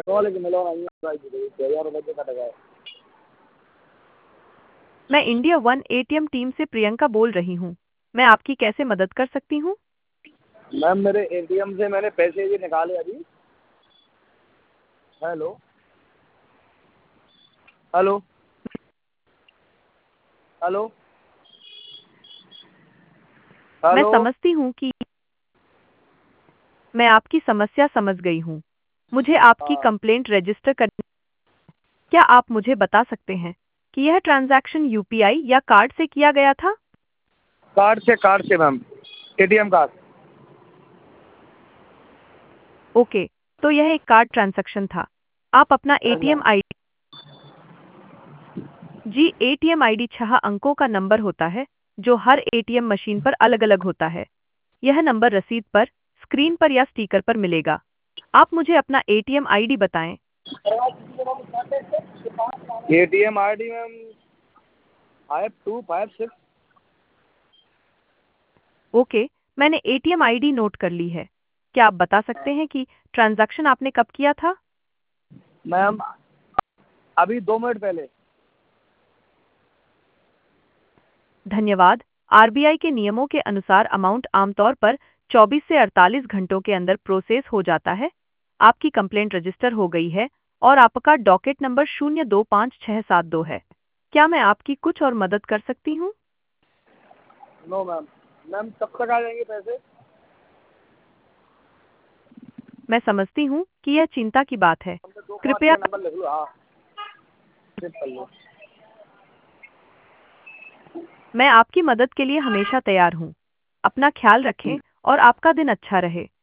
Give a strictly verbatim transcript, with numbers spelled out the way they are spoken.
College मिलो ना हजार रुपये कट गए। मैं इंडिया वन एटीएम टीम से प्रियंका बोल रही हूँ। मैं आपकी कैसे मदद कर सकती हूँ? मैम मेरे एटीएम से मैंने पैसे भी निकाले अभी। हेलो हेलो हेलो मैं हेलो। समझती हूँ कि मैं आपकी समस्या समझ गई हूँ। मुझे आपकी हाँ, कंप्लेंट रजिस्टर करनी। क्या आप मुझे बता सकते हैं कि यह ट्रांजैक्शन यूपीआई या कार्ड से किया गया था? कार्ड से कार्ड से मैम, एटीएम कार्ड। ओके, तो यह एक कार्ड ट्रांजैक्शन था। आप अपना हाँ एटीएम मैम। आईडी। जी, एटीएम आईडी छह अंकों का नंबर होता है जो हर एटीएम मशीन पर अलग-अलग होता है। यह नंबर रसीद पर, स्क्रीन पर या स्टिकर पर मिलेगा। आप मुझे अपना एटीएम आईडी बताएं। ATM ID ma'am five two five six. Okay, मैंने एटीएम आईडी नोट कर ली है। क्या आप बता सकते हैं कि ट्रांजैक्शन आपने कब किया था? मैम अभी दो मिनट पहले। धन्यवाद। आरबीआई के नियमों के अनुसार अमाउंट आमतौर पर चौबीस से अड़तालीस घंटों के अंदर प्रोसेस हो जाता है। आपकी कंप्लेंट रजिस्टर हो गई है और आपका डॉकेट नंबर शून्य दो पाँच छह सात दो है। क्या मैं आपकी कुछ और मदद कर सकती हूँ? No ma'am. मैम कब तक आ जाएंगे पैसे? मैं समझती हूँ कि यह चिंता की बात है। हमने दो पाँच कृपया छः नंबर लिख लो। हाँ, सेव कर लो। मैं आपकी मदद के लिए हमेशा तैयार हूँ। अपना ख्याल रखें और आपका दिन अच्छा रहे।